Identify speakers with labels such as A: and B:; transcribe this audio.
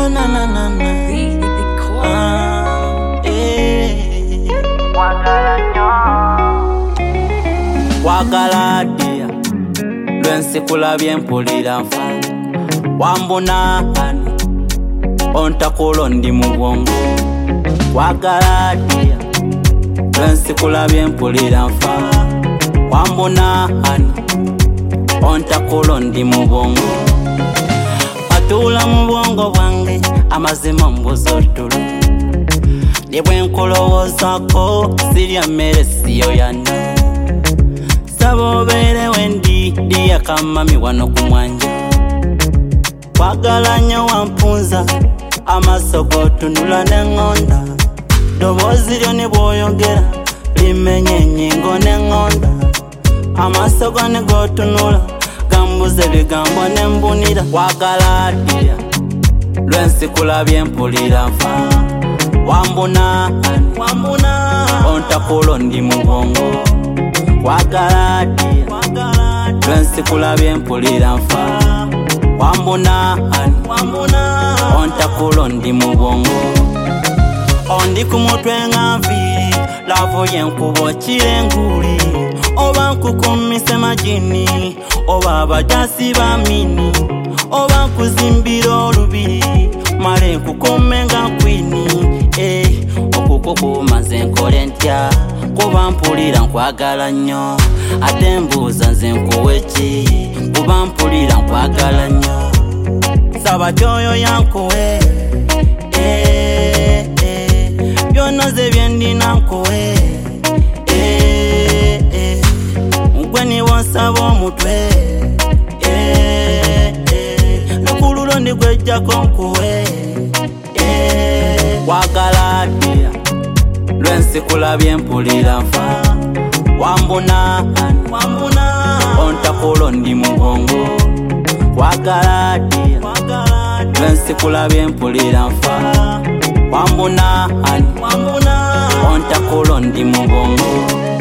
A: na na na na. Wagala dia lwensikula byempulira nfa wambona hani ontakulo ndi mu bwongo. Wagala dia lwensikula byempulira nfa wambona hani ontakulo ndi mu bwongo. Atula mu bwongo bwange amazima mbuzotulu ne bwenkulowozako sirya mmere siyo yana. Sabobere wendi diya kamami wano kumwanja. Wagala nnyo wampunza amaso gotunula n'engonda. Dobozi lyo ne bwoyogera limenye ennyingo n'engonda. Amaso go ne gotunula gambuza ebigambo n'embunira. Wagala diya lwensikula byempulira nfa wambuna ontakulo ndi mu bwongo. Wagala dia lwensikula byempulira nfa wambuna ontakulo ndi mu bwongo. Ondi ku mutwe nga nviiri lavo yenkubo kirenguli oba nkukumise majini oba abajasi bamini oba nkuzimbira olubiri male nkukume nga nkwini. Okukukuuma nze nkole ntya kuba mpulira nkwagala nnyo ate mbuuza nze nkuwe ki kuba mpulira nkwagala nnyo. Saba kyoyo yankuwe byonna ze byendina nkuwe nkwe niwo nsaba omutwe nokululo ndigwejjako nkuwe. Wagala dia lwensikula byempulira nfa wambuna ontakulo ndi mu bwongo. Wagala dia lwensikula byempulira nfa wambuna ontakulo ndi mu bwongo.